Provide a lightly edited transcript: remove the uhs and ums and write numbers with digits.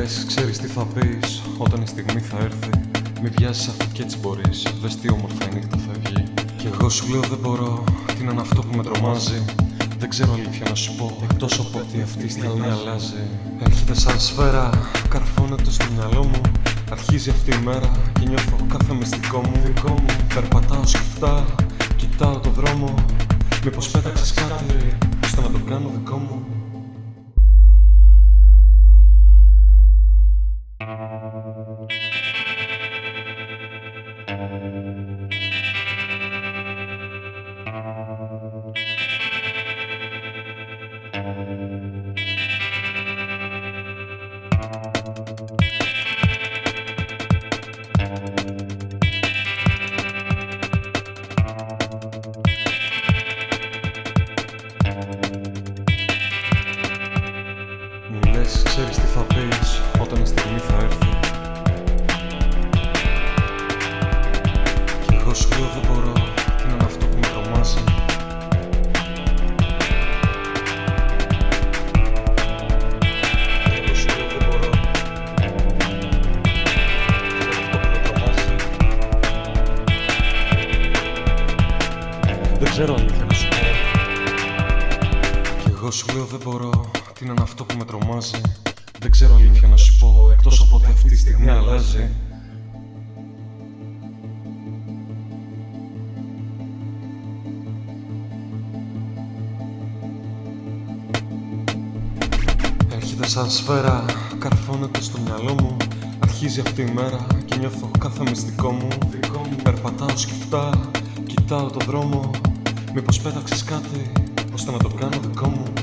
λες, ξέρεις τι θα πεις όταν η στιγμή θα έρθει. Μη βιάζεις αφού κι έτσι μπορείς, δες τι όμορφα η νύχτα φεύγει. Κι εγώ σου λέω δεν μπορώ, τι είναι αυτό που με τρομάζει. Δεν ξέρω αλήθεια να σου πω, εκτός από ότι αυτή η στιγμή αλλάζει. Έρχεται σαν σφαίρα, καρφώνεται στο μυαλό μου. Αρχίζει αυτή η μέρα και νιώθω κάθε μυστικό μου. Περπατάω σκεφτά, κοιτάω το δρόμο. Μήπως πέταξες κάτι, ώστε να το κάνω δικό μου. Μου λες, ξέρεις τι θα πεις όταν η στιγμή θα έρθει. Κι εγώ σου λέω δεν μπορώ, τι είναι αυτό που με τρομάζει. Κι εγώ σου λέω δεν μπορώ, τι είναι αυτό που με τρομάζει. Δεν ξέρω αλήθεια να σου πω. Κι εγώ σου λέω δεν μπορώ, τι είναι αυτό που με τρομάζει. Δεν ξέρω αλήθεια να σου πω, εκτός από ότι αυτή η στιγμή αλλάζει. Έρχεται σαν σφαίρα, καρφώνεται στο μυαλό μου. Αρχίζει αυτή η μέρα και νιώθω κάθε μυστικό μου. Περπατάω σκεφτά, κοιτάω το δρόμο. Μήπως πέταξες κάτι, ώστε να το κάνω δικό μου.